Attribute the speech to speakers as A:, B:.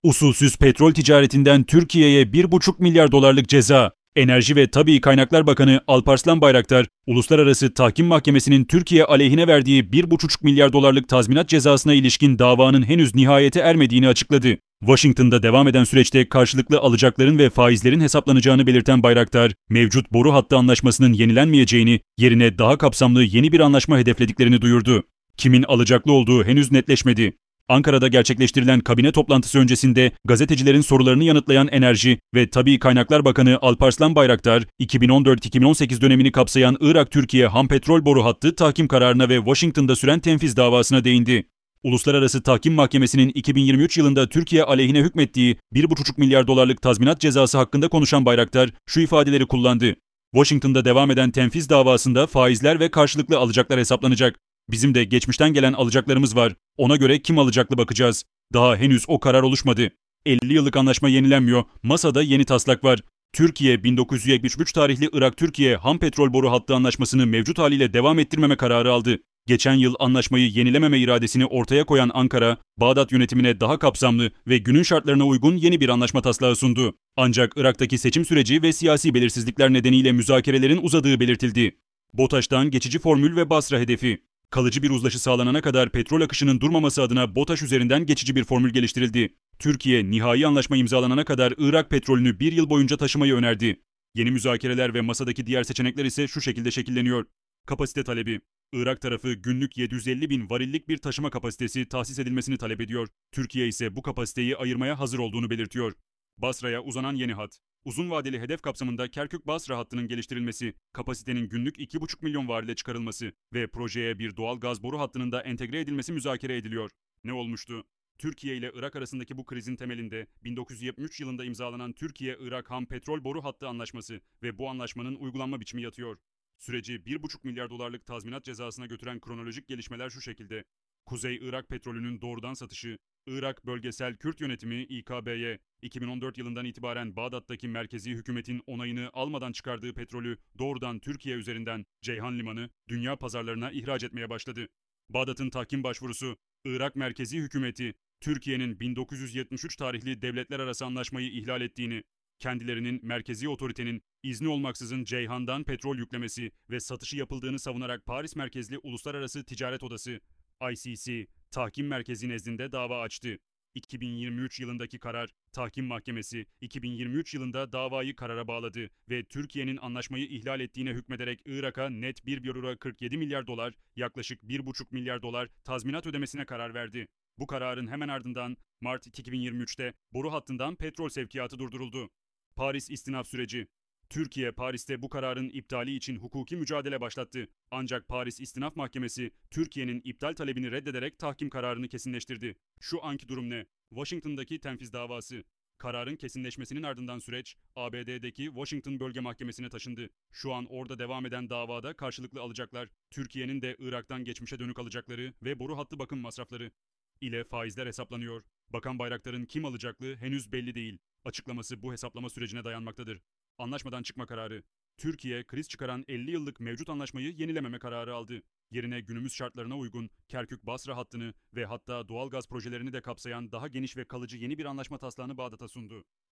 A: Usulsüz petrol ticaretinden Türkiye'ye 1,5 milyar dolarlık ceza. Enerji ve Tabii Kaynaklar Bakanı Alparslan Bayraktar, Uluslararası Tahkim Mahkemesi'nin Türkiye aleyhine verdiği 1,5 milyar dolarlık tazminat cezasına ilişkin davanın henüz nihayete ermediğini açıkladı. Washington'da devam eden süreçte karşılıklı alacakların ve faizlerin hesaplanacağını belirten Bayraktar, mevcut boru hattı anlaşmasının yenilenmeyeceğini, yerine daha kapsamlı yeni bir anlaşma hedeflediklerini duyurdu. Kimin alacaklı olduğu henüz netleşmedi. Ankara'da gerçekleştirilen kabine toplantısı öncesinde gazetecilerin sorularını yanıtlayan Enerji ve Tabii Kaynaklar Bakanı Alparslan Bayraktar, 2014-2018 dönemini kapsayan Irak-Türkiye ham petrol boru hattı tahkim kararına ve Washington'da süren tenfiz davasına değindi. Uluslararası Tahkim Mahkemesi'nin 2023 yılında Türkiye aleyhine hükmettiği 1,5 milyar dolarlık tazminat cezası hakkında konuşan Bayraktar şu ifadeleri kullandı. Washington'da devam eden tenfiz davasında faizler ve karşılıklı alacaklar hesaplanacak. Bizim de geçmişten gelen alacaklarımız var. Ona göre kim alacaklı bakacağız. Daha henüz o karar oluşmadı. 50 yıllık anlaşma yenilenmiyor. Masada yeni taslak var. Türkiye 1973 tarihli Irak-Türkiye ham petrol boru hattı anlaşmasını mevcut haliyle devam ettirmeme kararı aldı. Geçen yıl anlaşmayı yenilememe iradesini ortaya koyan Ankara, Bağdat yönetimine daha kapsamlı ve günün şartlarına uygun yeni bir anlaşma taslağı sundu. Ancak Irak'taki seçim süreci ve siyasi belirsizlikler nedeniyle müzakerelerin uzadığı belirtildi. BOTAŞ'tan geçici formül ve Basra hedefi. Kalıcı bir uzlaşı sağlanana kadar petrol akışının durmaması adına BOTAŞ üzerinden geçici bir formül geliştirildi. Türkiye, nihai anlaşma imzalanana kadar Irak petrolünü bir yıl boyunca taşımayı önerdi. Yeni müzakereler ve masadaki diğer seçenekler ise şu şekilde şekilleniyor. Kapasite talebi. Irak tarafı günlük 750 bin varillik bir taşıma kapasitesi tahsis edilmesini talep ediyor. Türkiye ise bu kapasiteyi ayırmaya hazır olduğunu belirtiyor. Basra'ya uzanan yeni hat. Uzun vadeli hedef kapsamında Kerkük-Basra hattının geliştirilmesi, kapasitenin günlük 2,5 milyon varile çıkarılması ve projeye bir doğal gaz boru hattının da entegre edilmesi müzakere ediliyor. Ne olmuştu? Türkiye ile Irak arasındaki bu krizin temelinde 1973 yılında imzalanan Türkiye-Irak ham petrol boru hattı anlaşması ve bu anlaşmanın uygulanma biçimi yatıyor. Süreci 1,5 milyar dolarlık tazminat cezasına götüren kronolojik gelişmeler şu şekilde. Kuzey Irak petrolünün doğrudan satışı, Irak Bölgesel Kürt Yönetimi İKB'ye 2014 yılından itibaren Bağdat'taki merkezi hükümetin onayını almadan çıkardığı petrolü doğrudan Türkiye üzerinden Ceyhan Limanı, dünya pazarlarına ihraç etmeye başladı. Bağdat'ın tahkim başvurusu, Irak merkezi hükümeti, Türkiye'nin 1973 tarihli devletler arası anlaşmayı ihlal ettiğini, kendilerinin merkezi otoritenin izni olmaksızın Ceyhan'dan petrol yüklemesi ve satışı yapıldığını savunarak Paris merkezli Uluslararası Ticaret Odası, ICC, tahkim merkezi nezdinde dava açtı. 2023 yılındaki karar, Tahkim Mahkemesi 2023 yılında davayı karara bağladı ve Türkiye'nin anlaşmayı ihlal ettiğine hükmederek Irak'a net 1,47 milyar dolar, yaklaşık 1,5 milyar dolar tazminat ödemesine karar verdi. Bu kararın hemen ardından Mart 2023'te boru hattından petrol sevkiyatı durduruldu. Paris istinaf süreci. Türkiye, Paris'te bu kararın iptali için hukuki mücadele başlattı. Ancak Paris İstinaf Mahkemesi, Türkiye'nin iptal talebini reddederek tahkim kararını kesinleştirdi. Şu anki durum ne? Washington'daki tenfiz davası. Kararın kesinleşmesinin ardından süreç, ABD'deki Washington Bölge Mahkemesi'ne taşındı. Şu an orada devam eden davada karşılıklı alacaklar, Türkiye'nin de Irak'tan geçmişe dönük alacakları ve boru hattı bakım masrafları ile faizler hesaplanıyor. Bakan Bayraktar'ın kim alacaklığı henüz belli değil. Açıklaması bu hesaplama sürecine dayanmaktadır. Anlaşmadan çıkma kararı. Türkiye, kriz çıkaran 50 yıllık mevcut anlaşmayı yenilememe kararı aldı. Yerine günümüz şartlarına uygun Kerkük-Basra hattını ve hatta doğal gaz projelerini de kapsayan daha geniş ve kalıcı yeni bir anlaşma taslağını Bağdat'a sundu.